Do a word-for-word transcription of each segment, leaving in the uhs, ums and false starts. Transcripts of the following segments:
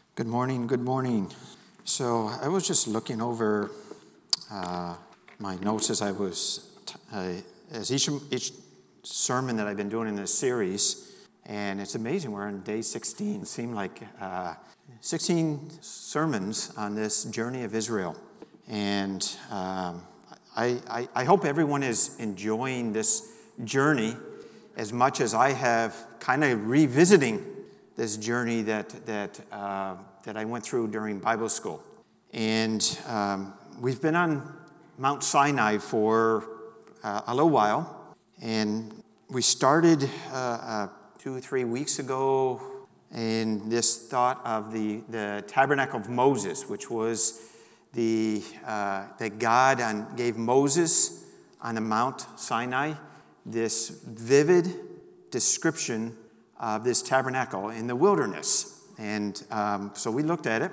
Good morning, good morning. So I was just looking over uh, my notes as I was, uh, as each, each sermon that I've been doing in this series, and it's amazing, we're on day sixteen. It seemed like uh, sixteen sermons on this journey of Israel. And um, I, I, I hope everyone is enjoying this journey as much as I have kind of revisiting this journey that that uh, that I went through during Bible school. And um, we've been on Mount Sinai for uh, a little while, and we started uh, uh, two, three weeks ago in this thought of the, the Tabernacle of Moses, which was the uh, that God on, gave Moses on the Mount Sinai this vivid description of this tabernacle in the wilderness. And um, so we looked at it.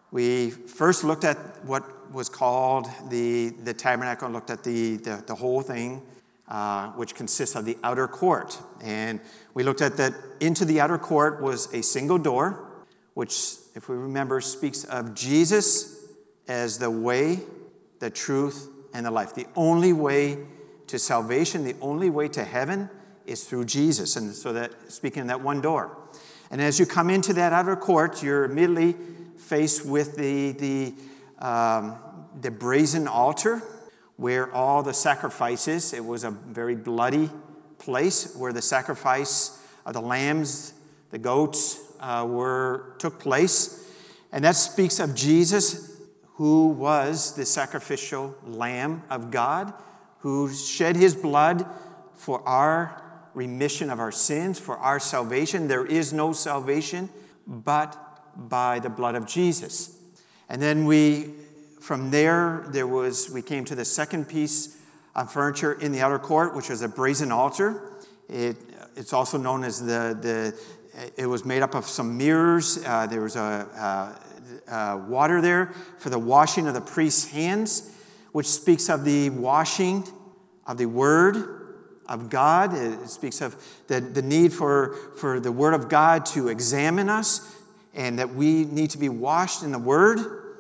We first looked at what was called the, the tabernacle, looked at the, the, the whole thing, uh, which consists of the outer court. And we looked at that into the outer court was a single door, which, if we remember, speaks of Jesus as the way, the truth, and the life. The only way to salvation, the only way to heaven is through Jesus. And so that, speaking of that one door. And as you come into that outer court, you're immediately faced with the, the, um, the brazen altar where all the sacrifices, it was a very bloody place where the sacrifice of the lambs, the goats, uh, were took place. And that speaks of Jesus, who was the sacrificial Lamb of God, who shed his blood for our remission of our sins, for our salvation. There is no salvation but by the blood of Jesus. And then we, from there, there was, we came to the second piece of furniture in the outer court, which was a brazen altar. It, it's also known as the, the, it was made up of some mirrors. Uh, there was a, uh, uh, water there for the washing of the priest's hands, which speaks of the washing of the word of God. It speaks of the, the need for, for the Word of God to examine us, and that we need to be washed in the Word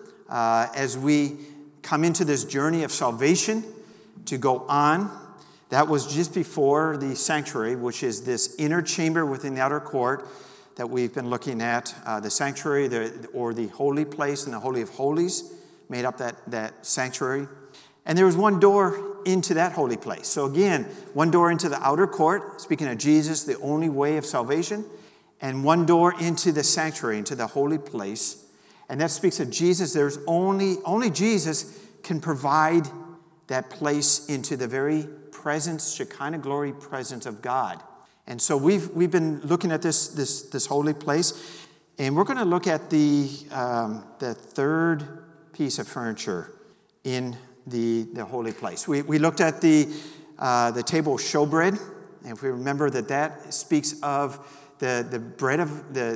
uh, as we come into this journey of salvation to go on. That was just before the sanctuary, which is this inner chamber within the outer court that we've been looking at. Uh, the sanctuary, the, or the holy place and the Holy of Holies made up that, that sanctuary. And there was one door into that holy place. So again, one door into the outer court, speaking of Jesus, the only way of salvation, and one door into the sanctuary, into the holy place. And that speaks of Jesus. There's only, only Jesus can provide that place into the very presence, Shekinah glory presence of God. And so we've we've been looking at this this this holy place, and we're going to look at the um, the third piece of furniture in the, the holy place. We we looked at the uh, the table of showbread, and if we remember that that speaks of the, the bread of the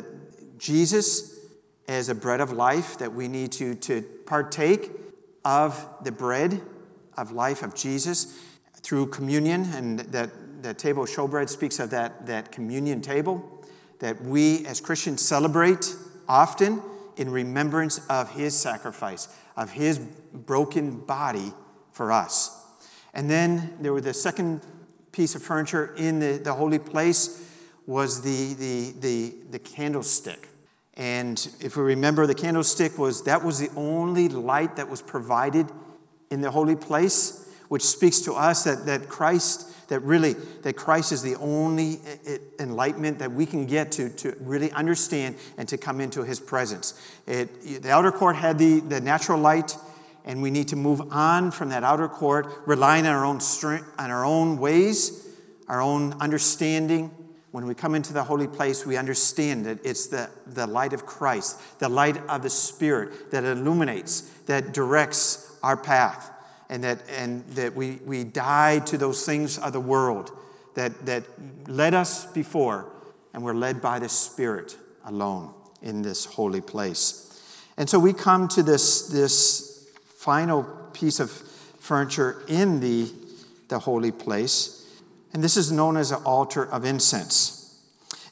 Jesus as a bread of life, that we need to, to partake of the bread of life of Jesus through communion, and that the table of showbread speaks of that, that communion table that we as Christians celebrate often in remembrance of his sacrifice, of his broken body for us. And then there was the second piece of furniture in the, the holy place was the, the, the, the candlestick. And if we remember, the candlestick was, that was the only light that was provided in the holy place, which speaks to us that, that Christ, that really, that Christ is the only enlightenment that we can get to, to really understand and to come into his presence. It, the outer court had the, the natural light, and we need to move on from that outer court, relying on our own strength, on our own ways, our own understanding. When we come into the holy place, we understand that it's the, the light of Christ, the light of the Spirit that illuminates, that directs our path, and that and that we, we died to those things of the world that, that led us before, and we're led by the Spirit alone in this holy place. And so we come to this, this final piece of furniture in the, the holy place. And this is known as an altar of incense.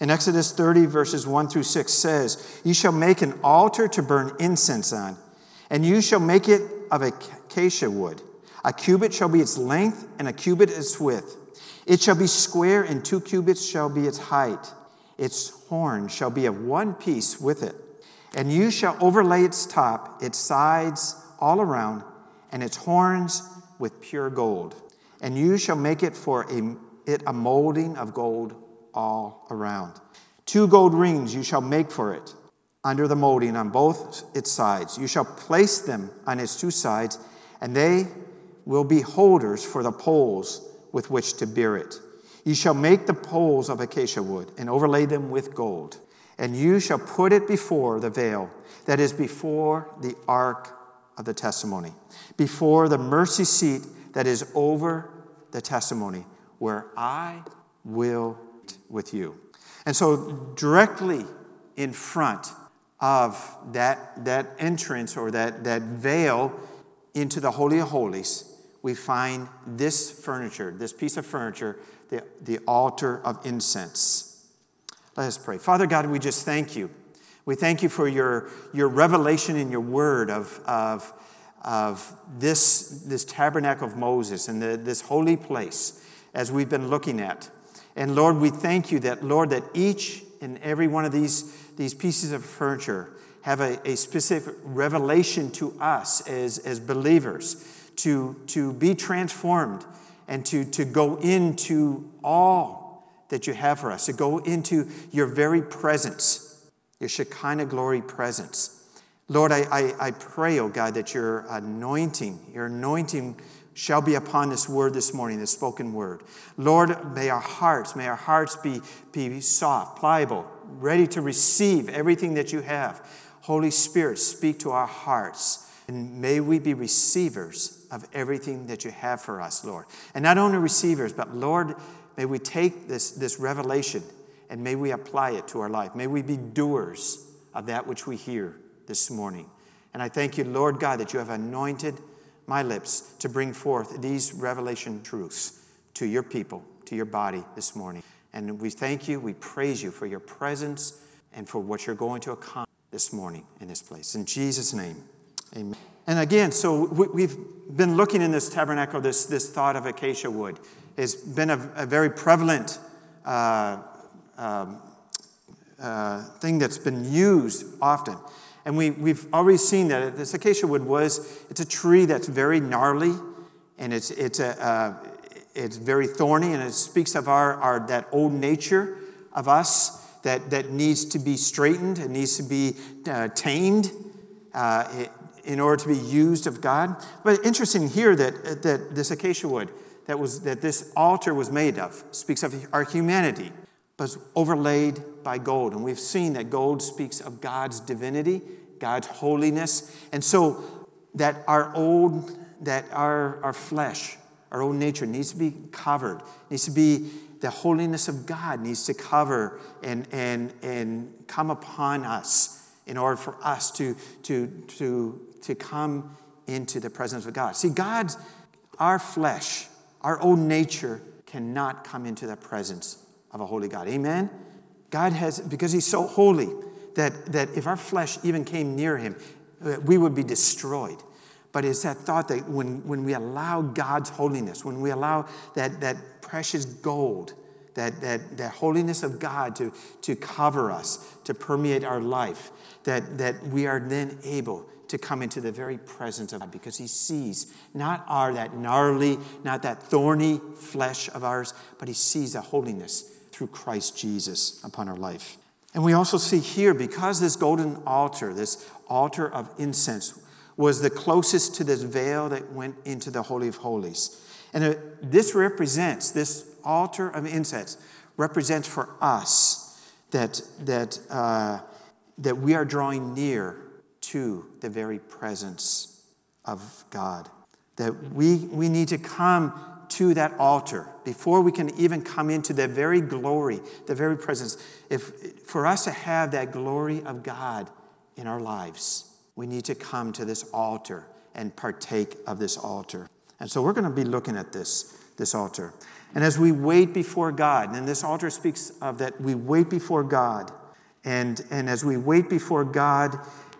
In Exodus thirty, verses one through six says, "You shall make an altar to burn incense on, and you shall make it of acacia wood. A cubit shall be its length, and a cubit its width. It shall be square, and two cubits shall be its height. Its horn shall be of one piece with it. And you shall overlay its top, its sides all around, and its horns with pure gold. And you shall make it for a, it a molding of gold all around. Two gold rings you shall make for it under the molding on both its sides. You shall place them on its two sides, and they will be holders for the poles with which to bear it. You shall make the poles of acacia wood and overlay them with gold. And you shall put it before the veil that is before the ark of the testimony, before the mercy seat that is over the testimony, where I will meet with you." And so directly in front of that, that entrance or that, that veil into the Holy of Holies, we find this furniture, this piece of furniture, the, the altar of incense. Let us pray. Father God, we just thank you. We thank you for your, your revelation in your word of, of, of this, this tabernacle of Moses and the, this holy place as we've been looking at. And Lord, we thank you that, Lord, that each and every one of these, these pieces of furniture have a, a specific revelation to us as, as believers to, to be transformed and to, to go into all that you have for us, to go into your very presence, your Shekinah glory presence. Lord, I, I, I pray, oh God, that your anointing, your anointing shall be upon this word this morning, this spoken word. Lord, may our hearts, may our hearts be, be soft, pliable, ready to receive everything that you have. Holy Spirit, speak to our hearts, and may we be receivers of everything that you have for us, Lord. And not only receivers, but Lord, may we take this, this revelation and may we apply it to our life. May we be doers of that which we hear this morning. And I thank you, Lord God, that you have anointed my lips to bring forth these revelation truths to your people, to your body this morning. And we thank you, we praise you for your presence and for what you're going to accomplish this morning in this place. In Jesus' name, amen. And again, so we've been looking in this tabernacle, this, this thought of acacia wood. It's been a, a very prevalent uh, um, uh, thing that's been used often. And we, we've already seen that this acacia wood was, it's a tree that's very gnarly, and it's it's a uh, it's very thorny, and it speaks of our, our that old nature of us that, that needs to be straightened, it needs to be uh, tamed uh, it, in order to be used of God. But interesting here that that this acacia wood that was that this altar was made of speaks of our humanity, but overlaid by gold. And we've seen that gold speaks of God's divinity, God's holiness. And so that our old, that our, our flesh, our old nature needs to be covered, needs to be, the holiness of God needs to cover and, and, and come upon us in order for us to, to, to, to come into the presence of God. See, God's, our flesh, our old nature cannot come into the presence of a holy God. Amen? God has, because he's so holy, that, that if our flesh even came near him, we would be destroyed. But it's that thought that when, when we allow God's holiness, when we allow that, that precious gold, that, that, that holiness of God to, to cover us, to permeate our life, that, that we are then able to come into the very presence of God, because he sees not our that gnarly, not that thorny flesh of ours, but he sees the holiness through Christ Jesus upon our life. And we also see here, because this golden altar, this altar of incense, was the closest to this veil that went into the Holy of Holies. And it, this represents, this altar of incense represents for us that, that, uh, that we are drawing near to the very presence of God. That we, we need to come to that altar before we can even come into the very glory, the very presence. If for us to have that glory of God in our lives, we need to come to this altar and partake of this altar. And so we're going to be looking at this, this altar. And as we wait before God, and this altar speaks of that we wait before God, and, and as we wait before God,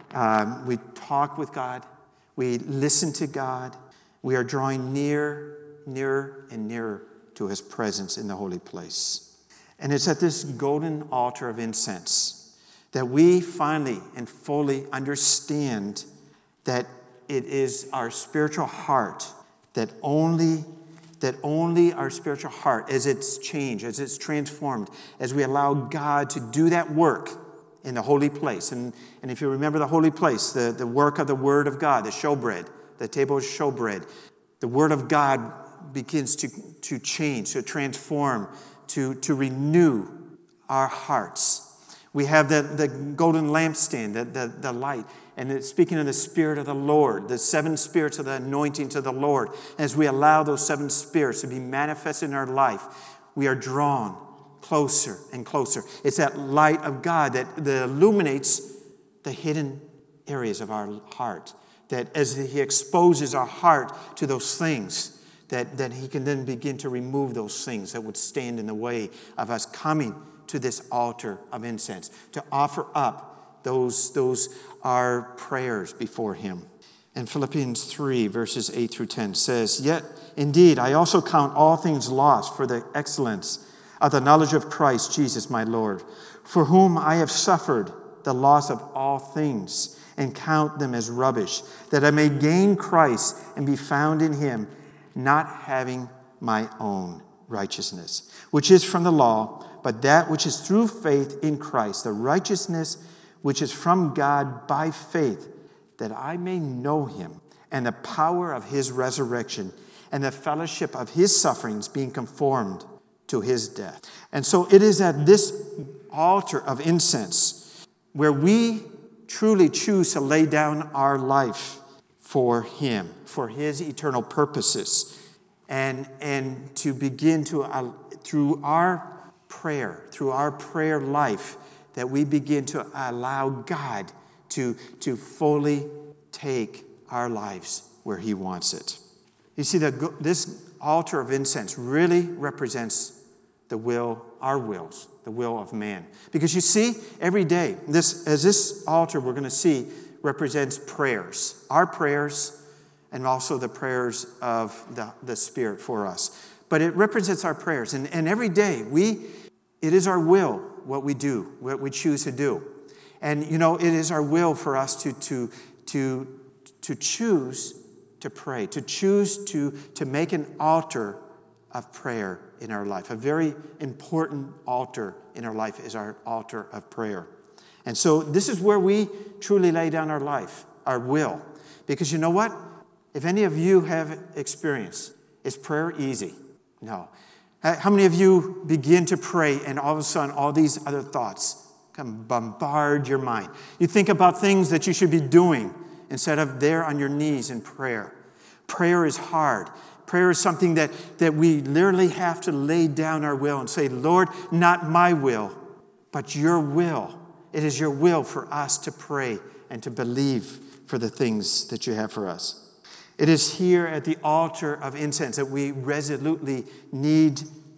um, we talk with God, we listen to God, we are drawing near, nearer and nearer to his presence in the holy place. And it's at this golden altar of incense that we finally and fully understand that it is our spiritual heart that only that only our spiritual heart, as it's changed, as it's transformed, as we allow God to do that work in the holy place. And, and if you remember the holy place, the, the work of the Word of God, the showbread, the table of showbread, the Word of God begins to, to change, to transform, to, to renew our hearts. We have the, the golden lampstand, the, the, the light. And it's speaking of the Spirit of the Lord, the seven spirits of the anointing to the Lord. As we allow those seven spirits to be manifested in our life, we are drawn closer and closer. It's that light of God that, that illuminates the hidden areas of our heart. That as he exposes our heart to those things, that, that he can then begin to remove those things that would stand in the way of us coming to this altar of incense, to offer up Those, those are prayers before him. And Philippians three, verses eight through ten says, "Yet indeed I also count all things lost for the excellence of the knowledge of Christ Jesus my Lord, for whom I have suffered the loss of all things, and count them as rubbish, that I may gain Christ and be found in him, not having my own righteousness, which is from the law, but that which is through faith in Christ, the righteousness which is from God by faith, that I may know him and the power of his resurrection and the fellowship of his sufferings, being conformed to his death." And so it is at this altar of incense where we truly choose to lay down our life for him, for his eternal purposes, and, and to begin to, uh, through our prayer, through our prayer life, that we begin to allow God to, to fully take our lives where he wants it. You see, that this altar of incense really represents the will, our wills, the will of man. Because you see, every day, this as this altar we're going to see represents prayers, our prayers, and also the prayers of the, the Spirit for us. But it represents our prayers. And, and every day, we it is our will what we do, what we choose to do. And, you know, it is our will for us to, to, to, to choose to pray, to choose to, to make an altar of prayer in our life. A very important altar in our life is our altar of prayer. And so this is where we truly lay down our life, our will. Because you know what? If any of you have experience, is prayer easy? No. How many of you begin to pray and all of a sudden all these other thoughts come bombard your mind? You think about things that you should be doing instead of there on your knees in prayer. Prayer is hard. Prayer is something that, that we literally have to lay down our will and say, "Lord, not my will, but your will." It is your will for us to pray and to believe for the things that you have for us. It is here at the altar of incense that we resolutely need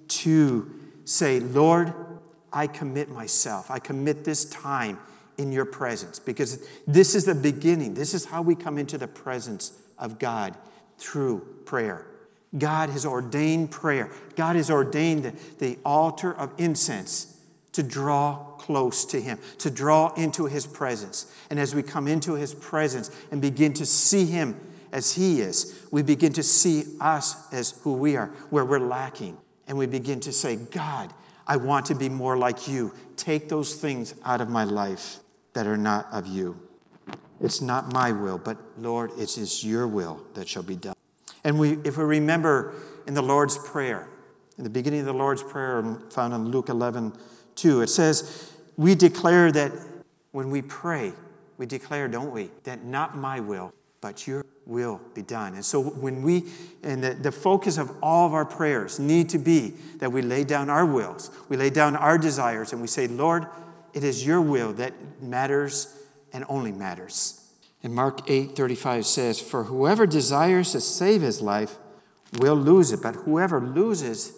to say, "Lord, I commit myself. I commit this time in your presence." Because this is the beginning. This is how we come into the presence of God, through prayer. God has ordained prayer. God has ordained the, the altar of incense to draw close to him, to draw into his presence. And as we come into his presence and begin to see him as he is, we begin to see us as who we are, where we're lacking. And we begin to say, "God, I want to be more like you. Take those things out of my life that are not of you. It's not my will, but Lord, it is your will that shall be done." And we, if we remember in the Lord's Prayer, in the beginning of the Lord's Prayer found in Luke eleven two, it says, we declare that when we pray, we declare, don't we, that not my will, but your will be done. And so when we, and the, the focus of all of our prayers need to be that we lay down our wills, we lay down our desires, and we say, "Lord, it is your will that matters and only matters." And Mark eight thirty-five says, "For whoever desires to save his life will lose it, but whoever loses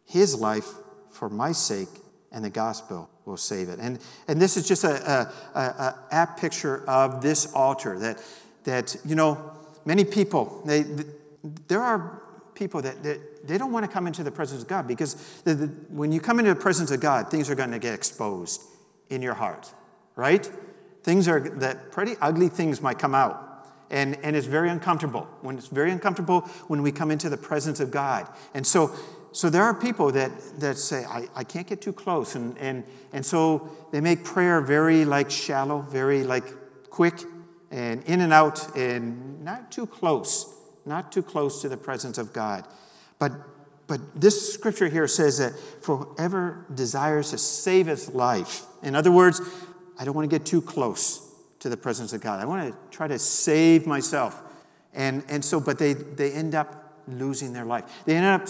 his life for my sake, and the gospel will save it. And and this is just a, a, a, a apt picture of this altar that, that you know, many people, they, there are people that, that they don't want to come into the presence of God because the, the, when you come into the presence of God, things are going to get exposed in your heart, right? Things are, that pretty ugly things might come out. And, and it's very uncomfortable. When it's very uncomfortable when we come into the presence of God. And so so there are people that, that say, I, I can't get too close. And, and, and so they make prayer very like shallow, very like quick and in and out and not too close, not too close to the presence of God. But, but this scripture here says that for whoever desires to save his life, in other words, I don't want to get too close to the presence of God. I want to try to save myself. And, and so, but they, they end up losing their life. They end up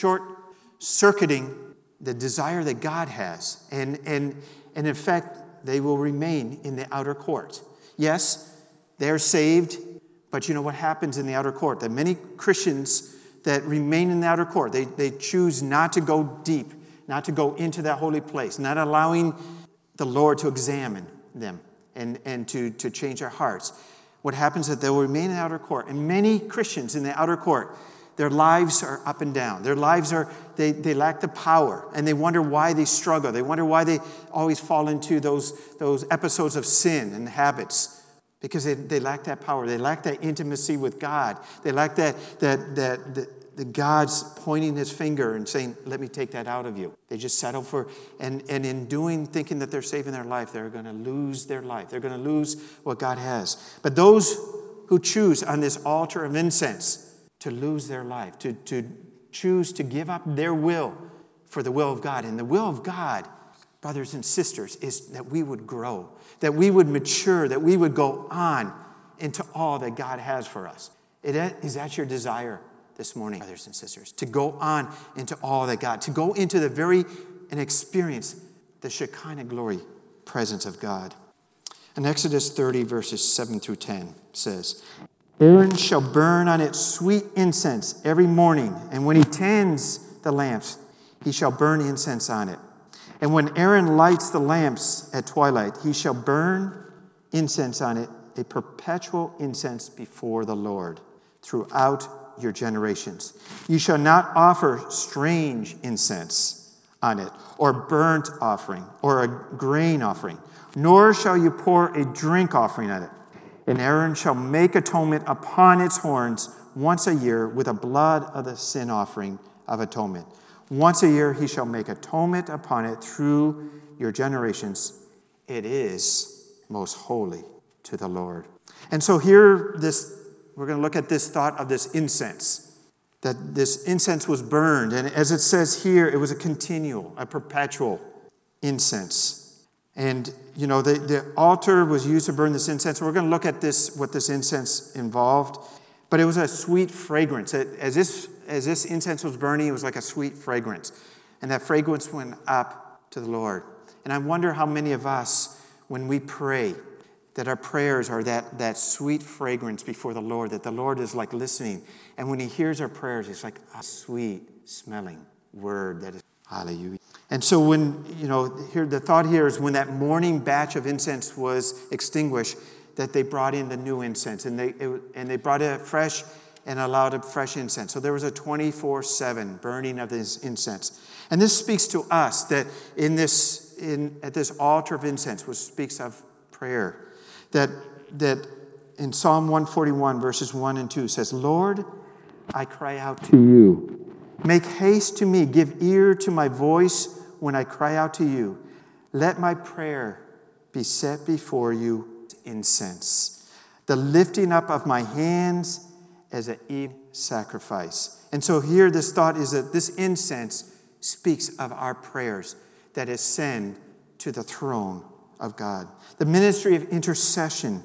short-circuiting the desire that God has. And, and, and in fact, they will remain in the outer court. Yes, they're saved, but you know what happens in the outer court? That many Christians that remain in the outer court, they, they choose not to go deep, not to go into that holy place, not allowing the Lord to examine them and, and to, to change their hearts. What happens is that they will remain in the outer court. And many Christians in the outer court, their lives are up and down. Their lives are, they, they lack the power. And they wonder why they struggle. They wonder why they always fall into those, those episodes of sin and habits. Because they, they lack that power. They lack that intimacy with God. They lack that, that, that, the, the God's pointing his finger and saying, let me take that out of you. They just settle for, and, and in doing, thinking that they're saving their life, they're going to lose their life. They're going to lose what God has. But those who choose on this altar of incense to lose their life, to, to choose to give up their will for the will of God. And the will of God, brothers and sisters, is that we would grow, that we would mature, that we would go on into all that God has for us. It, is that your desire this morning, brothers and sisters? To go on into all that God, to go into the very, and experience the Shekinah glory presence of God. And Exodus thirty, verses seven through ten says, Aaron shall burn on it sweet incense every morning, and when he tends the lamps, he shall burn incense on it. And when Aaron lights the lamps at twilight, he shall burn incense on it, a perpetual incense before the Lord throughout your generations. You shall not offer strange incense on it, or burnt offering, or a grain offering, nor shall you pour a drink offering on it. And Aaron shall make atonement upon its horns once a year with the blood of the sin offering of atonement. Once a year he shall make atonement upon it through your generations. It is most holy to the Lord. And so here, this we're going to look at this thought of this incense. That this incense was burned. And as it says here, it was a continual, a perpetual incense. And, you know, the, the altar was used to burn this incense. We're going to look at this, what this incense involved. But it was a sweet fragrance. It, as, this, as this incense was burning, it was like a sweet fragrance. And that fragrance went up to the Lord. And I wonder how many of us, when we pray, that our prayers are that, that sweet fragrance before the Lord, that the Lord is like listening. And when he hears our prayers, it's like a sweet smelling word that is hallelujah. And so when, you know, here the thought here is when that morning batch of incense was extinguished, that they brought in the new incense. And they it, and they brought it fresh and allowed a fresh incense. So there was a twenty-four seven burning of this incense. And this speaks to us that in this, in at this altar of incense, which speaks of prayer, that, that in Psalm one forty-one, verses one and two says, Lord, I cry out to you. Make haste to me. Give ear to my voice when I cry out to you. Let my prayer be set before you incense, the lifting up of my hands as an evening sacrifice. And so here this thought is that this incense speaks of our prayers that ascend to the throne of God. The ministry of intercession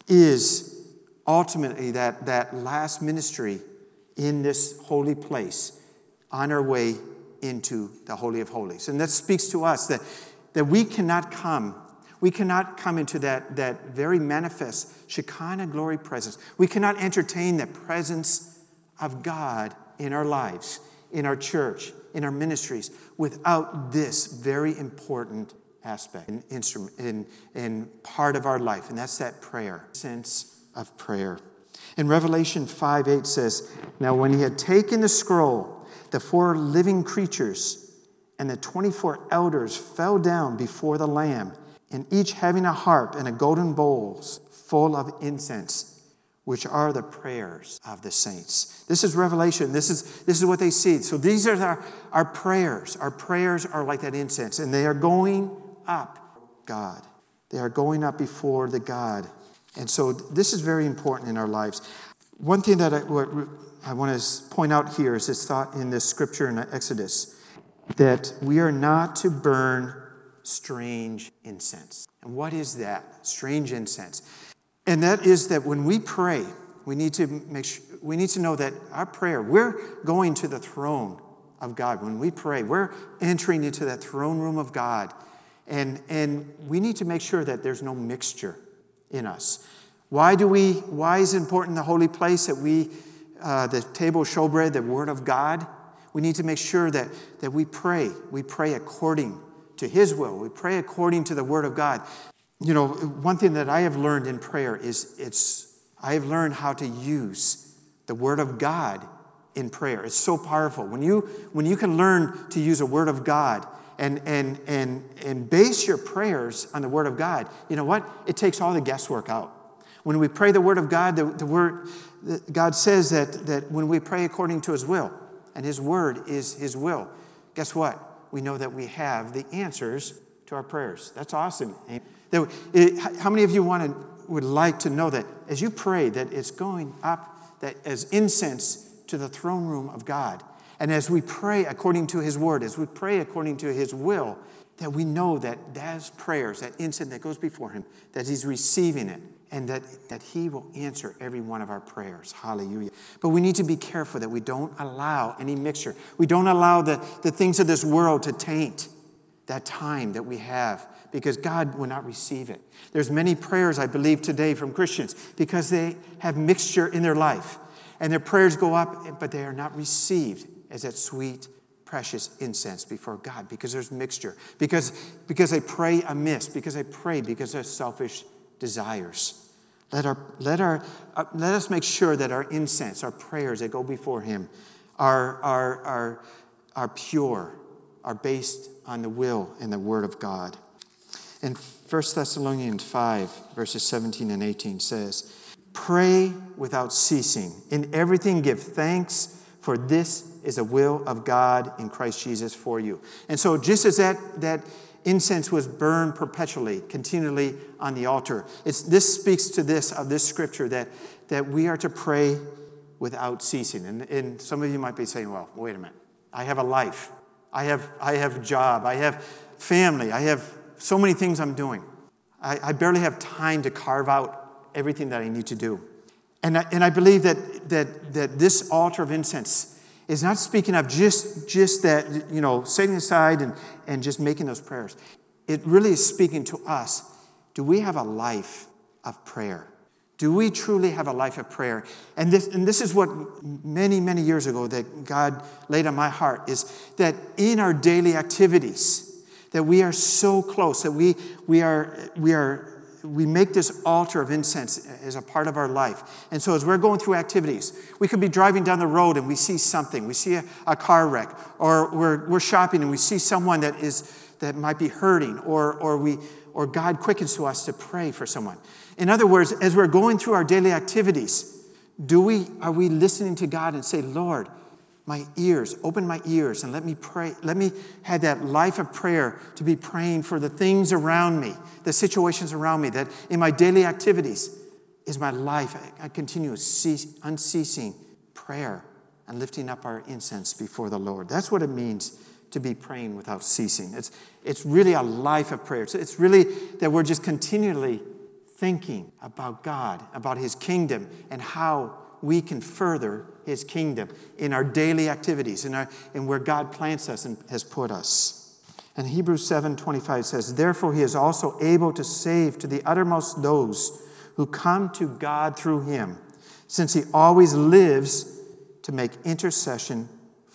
is ultimately that, that last ministry in this holy place on our way into the Holy of Holies. And that speaks to us that, that we cannot come, we cannot come into that, that very manifest Shekinah glory presence. We cannot entertain the presence of God in our lives, in our church, in our ministries without this very important aspect and instrument in, in part of our life, and that's that prayer, sense of prayer. In Revelation five eight says, "Now when he had taken the scroll, the four living creatures and the twenty-four elders fell down before the Lamb, and each having a harp and a golden bowls full of incense, which are the prayers of the saints." This is Revelation. This is, this is what they see. So these are our, our prayers. Our prayers are like that incense, and they are going up, God. They are going up before the God. And so this is very important in our lives. One thing that I, I want to point out here is this thought in this scripture in Exodus, that we are not to burn strange incense. And what is that? Strange incense. And that is that when we pray, we need to make sure, we need to know that our prayer, we're going to the throne of God. When we pray, we're entering into that throne room of God. And, and we need to make sure that there's no mixture in us. Why do we, why is it important in the holy place that we, uh, the table showbread, the word of God? We need to make sure that, that we pray. We pray according to his will. We pray according to the word of God. You know, one thing that I have learned in prayer is it's, I have learned how to use the word of God in prayer. It's so powerful. When you, when you can learn to use a word of God and, and, and, and base your prayers on the word of God, you know what? It takes all the guesswork out. When we pray the word of God, the, the word, the, God says that, that when we pray according to his will, and his word is his will, guess what? We know that we have the answers to our prayers. That's awesome. That it, how many of you want to, would like to know that as you pray, that it's going up that as incense to the throne room of God? And as we pray according to his word, as we pray according to his will, that we know that those prayers, that incense that goes before him, that he's receiving it, and that, that he will answer every one of our prayers. Hallelujah. But we need to be careful that we don't allow any mixture. We don't allow the, the things of this world to taint that time that we have, because God will not receive it. There's many prayers, I believe, today from Christians because they have mixture in their life. And their prayers go up, but they are not received as that sweet, precious incense before God, because there's mixture. Because, because they pray amiss, because they pray because of selfish desires. Let our let our uh, let us make sure that our incense, our prayers that go before him, are are are are pure, are based on the will and the word of God. And First Thessalonians five, verses seventeen and eighteen says, "Pray without ceasing. In everything give thanks, for this is the will of God in Christ Jesus for you." And so just as that that incense was burned perpetually, continually on the altar, It's this speaks to this of this scripture that, that we are to pray without ceasing. And, and some of you might be saying, well, wait a minute. I have a life. I have I have a job. I have family. I have so many things I'm doing. I, I barely have time to carve out everything that I need to do. And I, and I believe that, that, that this altar of incense is not speaking of just, just that, you know, setting aside and, and just making those prayers. It really is speaking to us. Do we have a life of prayer? Do we truly have a life of prayer? And this, and this is what many, many years ago that God laid on my heart, is that in our daily activities, that we are so close, that we, we are, we are, we make this altar of incense as a part of our life. And so as we're going through activities, we could be driving down the road and we see something. We see a, a car wreck, or we're, we're shopping and we see someone that is that might be hurting, or, or, we, or God quickens to us to pray for someone. In other words, as we're going through our daily activities, do we, are we listening to God and say, Lord, my ears, open my ears and let me pray. Let me have that life of prayer to be praying for the things around me, the situations around me, that in my daily activities is my life. I continue unceasing prayer and lifting up our incense before the Lord. That's what it means to be praying without ceasing. It's, it's really a life of prayer. It's, it's really that we're just continually thinking about God, about his kingdom, and how we can further his kingdom in our daily activities, in, our, in where God plants us and has put us. And Hebrews seven twenty-five says, "Therefore he is also able to save to the uttermost those who come to God through him, since he always lives to make intercession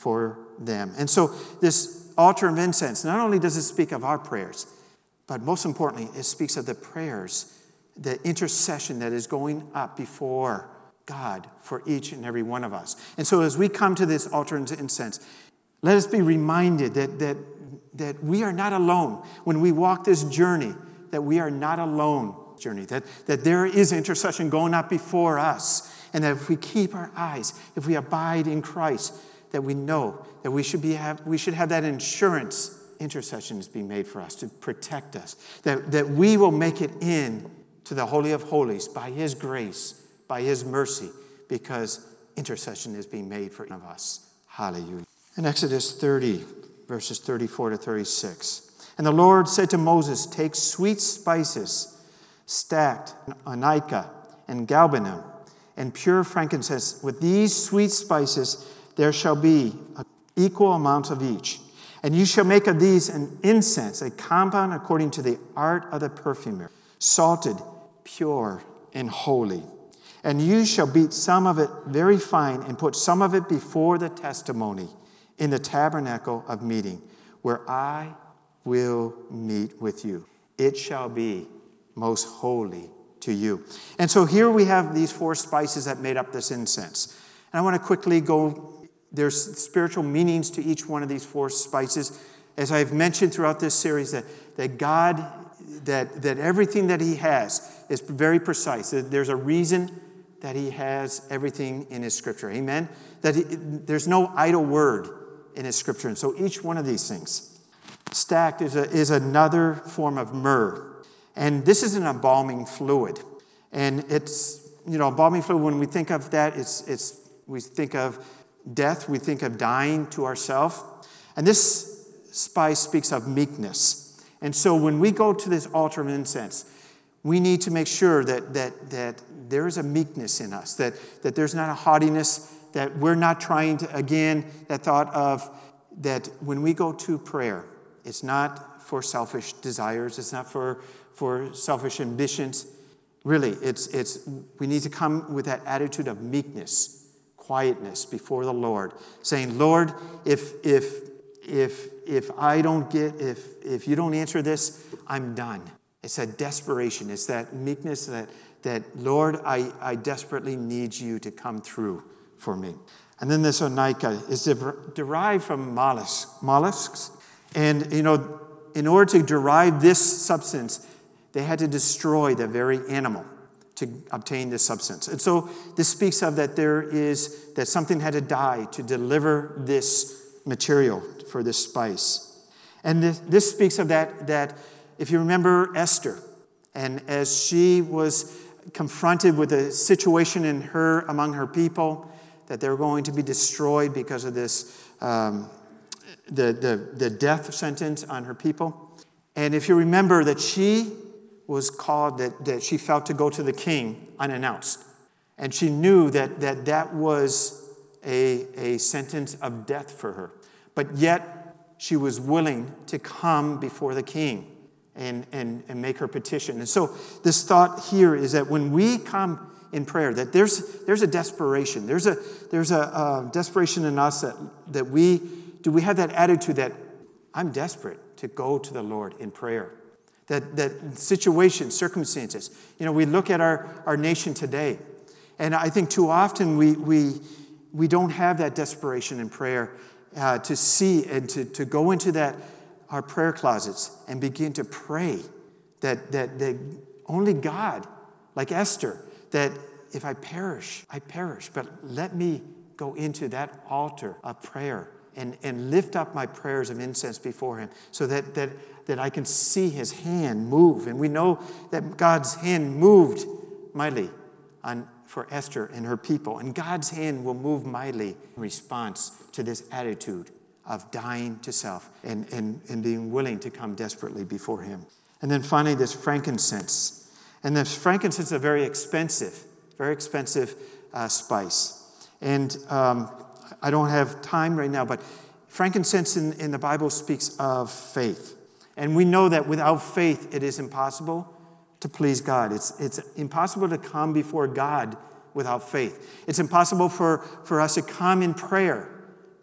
for them. And so this altar of incense, not only does it speak of our prayers, but most importantly, it speaks of the prayers, the intercession that is going up before God for each and every one of us. And so as we come to this altar of incense, let us be reminded that, that, that we are not alone. When we walk this journey, that we are not alone journey, that, that there is intercession going up before us. And that if we keep our eyes, if we abide in Christ, that we know that we should be have, we should have that insurance. Intercession is being made for us to protect us. That, that we will make it in to the Holy of Holies by His grace, by His mercy, because intercession is being made for each of us. Hallelujah. In Exodus thirty, verses thirty-four to thirty-six. And the Lord said to Moses, take sweet spices, stacked onycha and galbanum, and pure frankincense. With these sweet spices there shall be an equal amount of each. And you shall make of these an incense, a compound according to the art of the perfumer, salted, pure, and holy. And you shall beat some of it very fine, and put some of it before the testimony in the tabernacle of meeting, where I will meet with you. It shall be most holy to you. And so here we have these four spices that made up this incense. And I want to quickly go, there's spiritual meanings to each one of these four spices. As I've mentioned throughout this series, that, that God, that, that everything that He has is very precise. There's a reason that He has everything in His Scripture. Amen? That he, there's no idle word in His Scripture. And so each one of these things. Stacked is, a, is another form of myrrh. And this is an embalming fluid. And it's, you know, embalming fluid, when we think of that, it's, it's we think of death, we think of dying to ourselves. And this spice speaks of meekness. And so when we go to this altar of incense, we need to make sure that that that there is a meekness in us, that, that there's not a haughtiness, that we're not trying to, again, that thought of that when we go to prayer, it's not for selfish desires, it's not for, for selfish ambitions. Really, it's it's we need to come with that attitude of meekness, quietness before the Lord, saying, Lord, if if if if I don't get if if you don't answer this, I'm done. It's that desperation, it's that meekness that that Lord, I, I desperately need you to come through for me. And then this onycha is derived from mollusks, mollusks. And you know, in order to derive this substance, they had to destroy the very animal to obtain this substance. And so this speaks of that there is, that something had to die to deliver this material for this spice. And this, this speaks of that, that if you remember Esther, and as she was confronted with a situation in her, among her people, that they were going to be destroyed because of this, um, the, the, the death sentence on her people. And if you remember that she was called, that, that she felt to go to the king unannounced. And she knew that that, that was a, a sentence of death for her. But yet she was willing to come before the king and, and, and make her petition. And so this thought here is that when we come in prayer, that there's there's a desperation. There's a there's a uh, desperation in us that, that we, do we have that attitude that I'm desperate to go to the Lord in prayer. That that situations, circumstances. You know, we look at our, our nation today, and I think too often we we we don't have that desperation in prayer uh, to see and to, to go into that our prayer closets and begin to pray that that that only God, like Esther, that if I perish, I perish. But let me go into that altar of prayer and, and lift up my prayers of incense before Him so that, that, that I can see His hand move. And we know that God's hand moved mightily on, for Esther and her people. And God's hand will move mightily in response to this attitude of dying to self and, and, and being willing to come desperately before Him. And then finally, this frankincense. And this frankincense is a very expensive, very expensive uh, spice. And um, I don't have time right now, but frankincense in, in the Bible speaks of faith. And we know that without faith, it is impossible to please God. It's, it's impossible to come before God without faith. It's impossible for, for us to come in prayer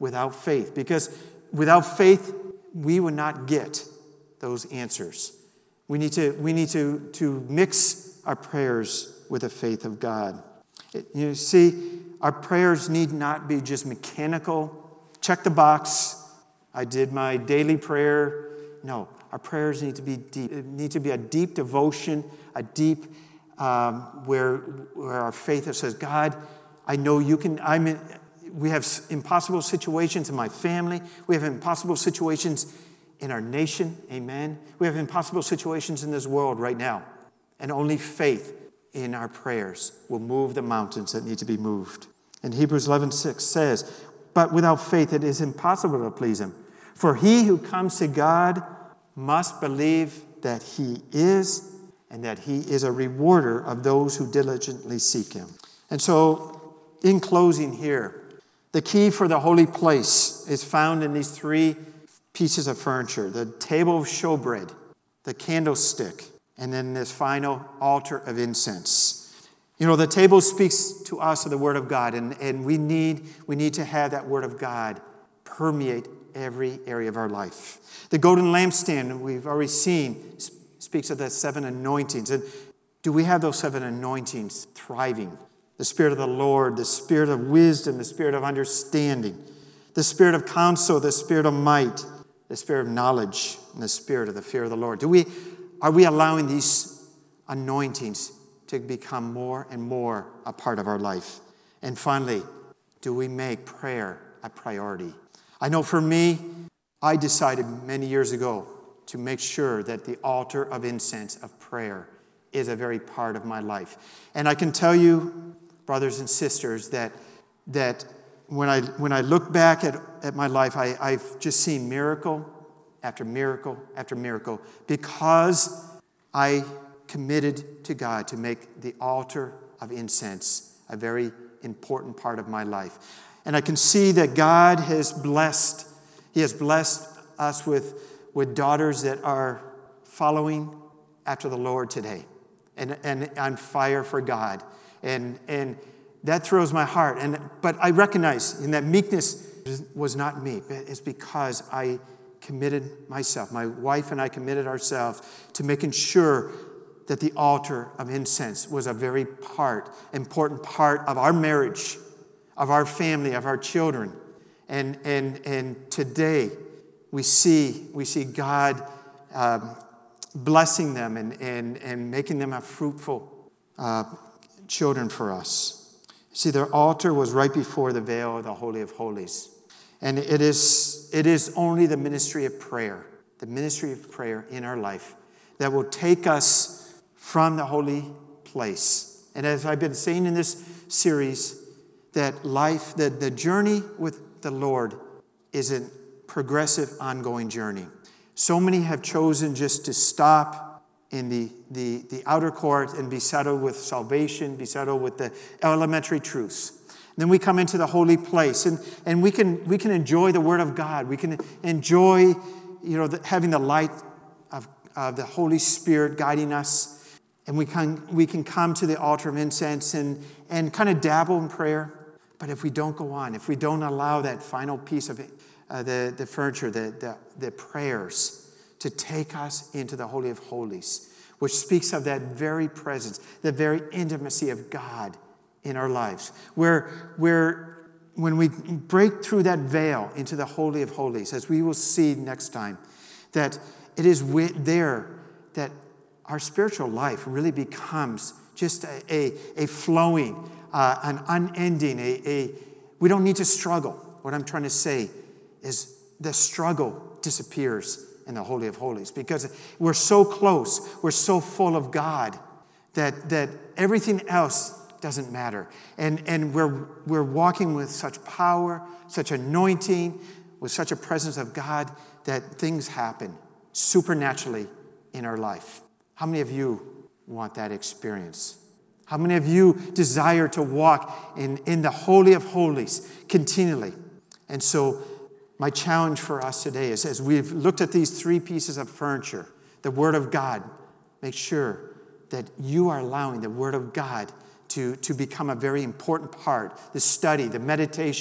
without faith. Because without faith, we would not get those answers. We need to, we need to, to mix our prayers with the faith of God. It, you see, our prayers need not be just mechanical. Check the box. I did my daily prayer. No, our prayers need to be deep. It need to be a deep devotion, a deep um, where where our faith says, God, I know you can. I'm in, we have impossible situations in my family. We have impossible situations in our nation. Amen. We have impossible situations in this world right now. And only faith in our prayers will move the mountains that need to be moved. And Hebrews eleven six says, but without faith it is impossible to please him. For he who comes to God must believe that he is, and that he is a rewarder of those who diligently seek him. And so, in closing here, the key for the holy place is found in these three pieces of furniture: the table of showbread, the candlestick, and then this final altar of incense. You know, the table speaks to us of the Word of God, and, and we need we need to have that Word of God permeate every area of our life. The golden lampstand, we've already seen, speaks of the seven anointings. And do we have those seven anointings thriving? The Spirit of the Lord, the Spirit of wisdom, the Spirit of understanding, the Spirit of counsel, the Spirit of might, the Spirit of knowledge, and the Spirit of the fear of the Lord. Do we, are we allowing these anointings to become more and more a part of our life? And finally, do we make prayer a priority? I know for me, I decided many years ago to make sure that the altar of incense of prayer is a very part of my life. And I can tell you, brothers and sisters, that that when I when I look back at, at my life, I, I've just seen miracle after miracle after miracle because I committed to God to make the altar of incense a very important part of my life. And I can see that God has blessed, He has blessed us with, with daughters that are following after the Lord today and, and on fire for God. And, and that thrills my heart. And but I recognize in that meekness was not me. It's because I committed myself. My wife and I committed ourselves to making sure that the altar of incense was a very part, important part of our marriage, of our family, of our children. And and and today we see we see God um, blessing them and, and, and making them a fruitful uh, children for us. See, their altar was right before the veil of the Holy of Holies. And it is it is only the ministry of prayer, the ministry of prayer in our life that will take us from the holy place. And as I've been saying in this series, that life, that the journey with the Lord is a progressive, ongoing journey. So many have chosen just to stop in the, the, the outer court and be settled with salvation, be settled with the elementary truths. And then we come into the holy place, and, and we can we can enjoy the Word of God. We can enjoy, you know, the, having the light of, of the Holy Spirit guiding us. And we can we can come to the altar of incense and, and kind of dabble in prayer. But if we don't go on, if we don't allow that final piece of it, uh, the, the furniture, the, the, the prayers, to take us into the Holy of Holies, which speaks of that very presence, the very intimacy of God in our lives, where, where when we break through that veil into the Holy of Holies, as we will see next time, that it is there that our spiritual life really becomes just a, a, a flowing, uh, an unending, a, a, we don't need to struggle. What I'm trying to say is the struggle disappears in the Holy of Holies because we're so close, we're so full of God that, that everything else doesn't matter. And, and we're, we're walking with such power, such anointing, with such a presence of God that things happen supernaturally in our life. How many of you want that experience? How many of you desire to walk in, in the Holy of Holies continually? And so my challenge for us today is, as we've looked at these three pieces of furniture, the Word of God, make sure that you are allowing the Word of God to, to become a very important part, the study, the meditation,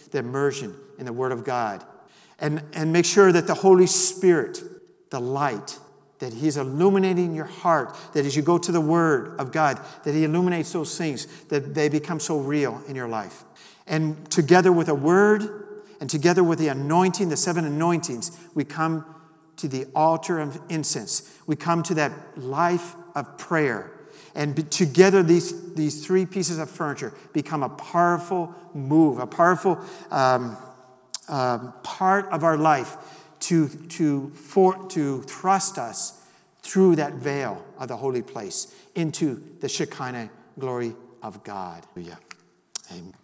the immersion in the Word of God. And, and make sure that the Holy Spirit, the light, that He's illuminating your heart, that as you go to the Word of God, that He illuminates those things, that they become so real in your life. And together with a Word, and together with the anointing, the seven anointings, we come to the altar of incense. We come to that life of prayer. And be, together, these, these three pieces of furniture become a powerful move, a powerful um, um, part of our life to, to, for, to thrust us through that veil of the holy place into the Shekinah glory of God. Hallelujah. Amen.